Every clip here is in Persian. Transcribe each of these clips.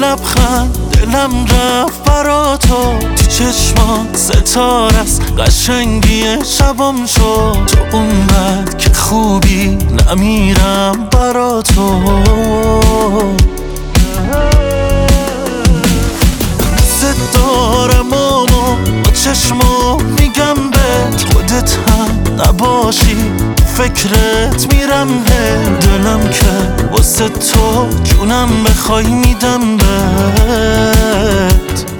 لبخند دلم رفت برا تو چشمات ستاره است قشنگی شبم شد تو اونقدر که خوبی نمیرم برا تو دوست دارم اما با چشمو میگم به خودت هم نباشی فکرت میرم دلم که واسه تو جونم بخوای میدم بهت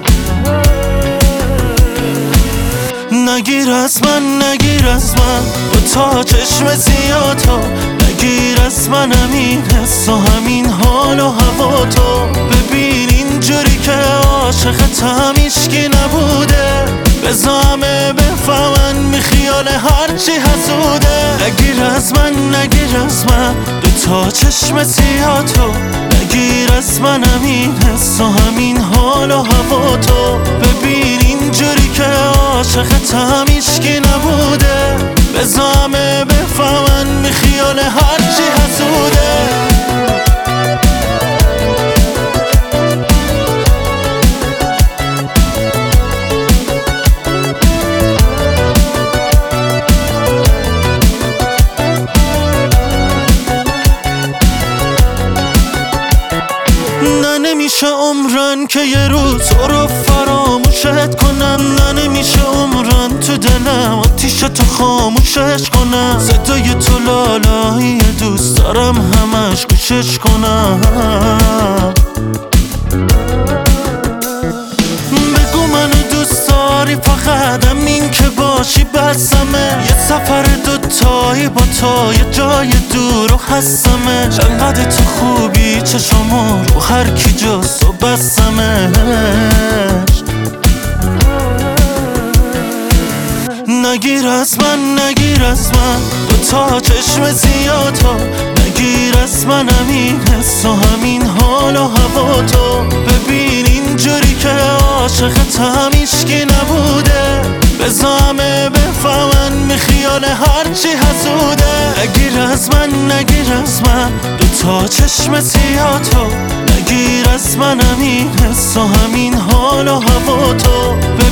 نگیر از من با تا چشم زیادو نگیر از من همین حس و همین حال و هوا تو ببین اینجوری که عاشقتم هیچکی نبوده بذار همه بفهمن میخیال هرچی حسوده نگیر از من دو تا چشم سیاه‌تو نگیر از من همین حس و همین حال و هوا تو ببین اینجوری که عاشقتم هیچکی نبوده بذار همه بفهمن میخیال هرچی حسوده نمیشه عمرن که یه روز تو رو فراموشت کنم نمیشه عمرن تو دلم آتیش تو خاموشش کنم صدای تو لالایی دوست دارم همش گوشش کنم بگو منو دوست داری فقط همین که باشی بسمه یه سفر دوتایی با تو یه جای دور و هستمه چقدر تو خوبی چشمو رو هر کی جز تو بسمش نگیر از من دو تا چشم زیادو نگیر از من همین حس و همین حال و هوا تو ببین اینجوری که عاشقتم هیچکی نبوده بذار همه بفهمن میخیال هرچی حسوده نگیر از من دو تا چشم سیاه‌تو نگیر از من همین حس و همین حال و هوا تو